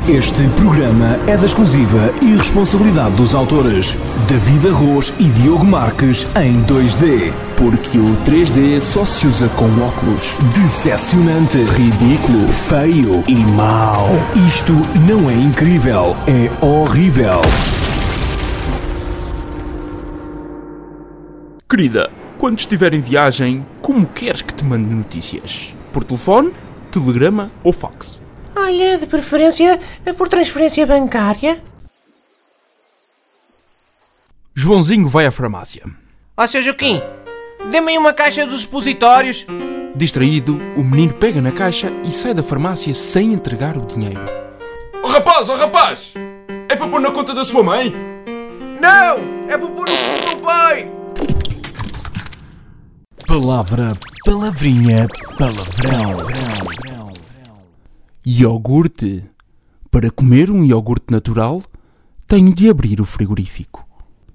Este programa é da exclusiva e responsabilidade dos autores David Arroz e Diogo Marques em 2D, porque o 3D só se usa com óculos. Decepcionante, ridículo, feio e mau. Isto não é incrível, é horrível. Querida, quando estiver em viagem, como queres que te mande notícias? Por telefone, telegrama ou fax? Olha, de preferência por transferência bancária. Joãozinho vai à farmácia. Ó, Sr. Joaquim, dê-me aí uma caixa dos supositórios. Distraído, o menino pega na caixa e sai da farmácia sem entregar o dinheiro. Oh rapaz! É para pôr na conta da sua mãe? Não, é para pôr no cu do meu pai. Palavra, palavrinha, palavrão. Iogurte. Para comer um iogurte natural, tenho de abrir o frigorífico.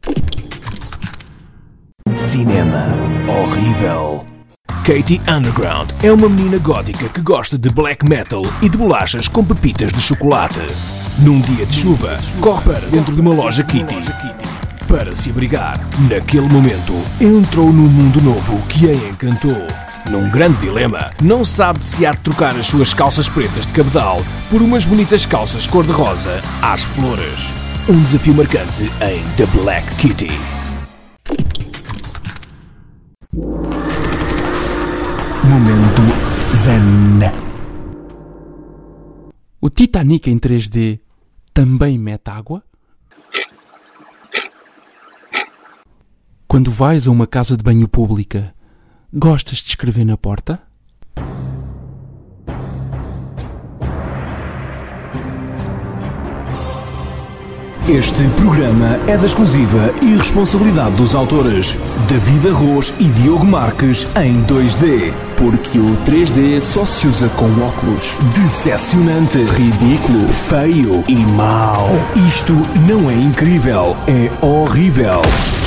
Cinema horrível. Katie Underground é uma menina gótica que gosta de black metal e de bolachas com pepitas de chocolate. Num dia de chuva, corre para dentro de uma loja Kitty. Para se abrigar, naquele momento, entrou num mundo novo que a encantou. Num grande dilema, não sabe se há de trocar as suas calças pretas de cabedal por umas bonitas calças cor-de-rosa às flores. Um desafio marcante em The Black Kitty. Momento Zen. O Titanic em 3D também mete água? Quando vais a uma casa de banho pública, gostas de escrever na porta? Este programa é da exclusiva e responsabilidade dos autores David Arroz e Diogo Marques em 2D, porque o 3D só se usa com óculos. Decepcionante, ridículo, feio e mau. Isto não é incrível, é horrível.